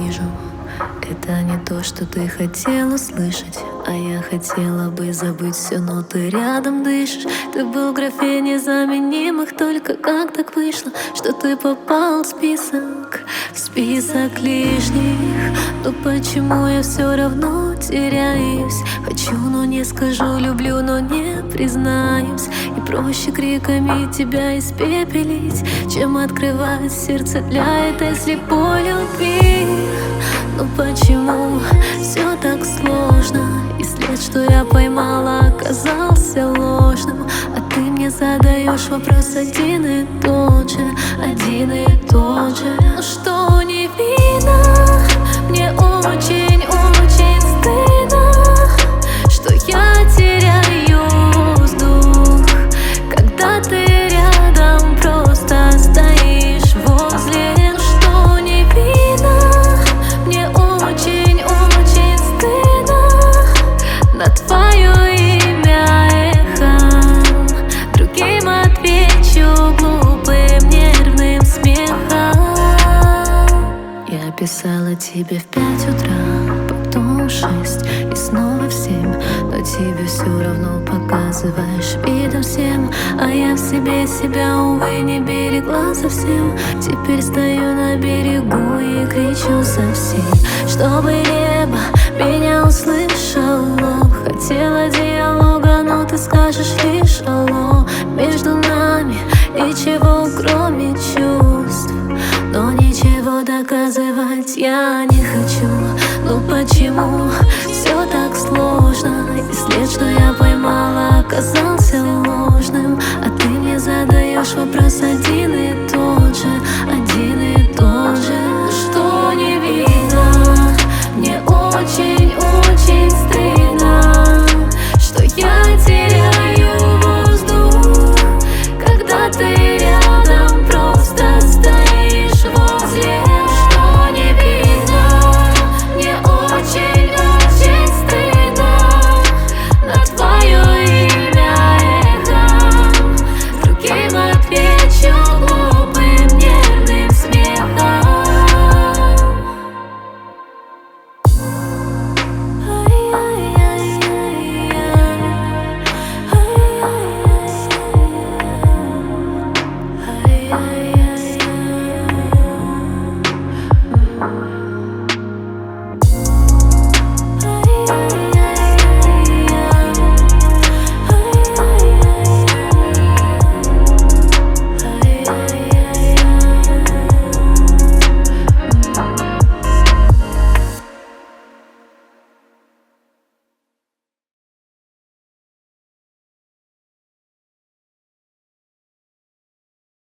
вижу. Это не то, что ты хотела услышать, а я хотела бы забыть все, но ты рядом дышишь. Ты был в графе незаменимых, только как так вышло, что ты попал в список лишних? Но почему я все равно теряюсь? Хочу, но не скажу, люблю, но не признаюсь. И проще криками тебя испепелить, чем открывать сердце для этой слепой любви. Но почему все так сложно? И след, что я поймала, оказался ложным. А ты мне задаешь вопрос один и тот же, один и тот же. Ну что не видно? Мне очень-очень стыдно, что я теряю воздух, когда ты рядом просто стоишь возле. Ну что не видно? Мне очень-очень стыдно на твое имя эхом. Другим отвечу глупым нервным смехом. Я писала тебе в 5 утра, потом в 6 и снова в 7. Но тебе все равно показываешь видом всем, а я в себе себя, увы, не берегла совсем. Теперь стою на берегу и кричу совсем, чтобы небо меня услышало. Хотела диалога, но ты скажешь лишь алло. Между нами ничего, кроме чувств, но ничего доказывать я не хочу. Ну почему все так сложно? И след, что я поймала, оказался ложным. А ты мне задаешь вопрос один и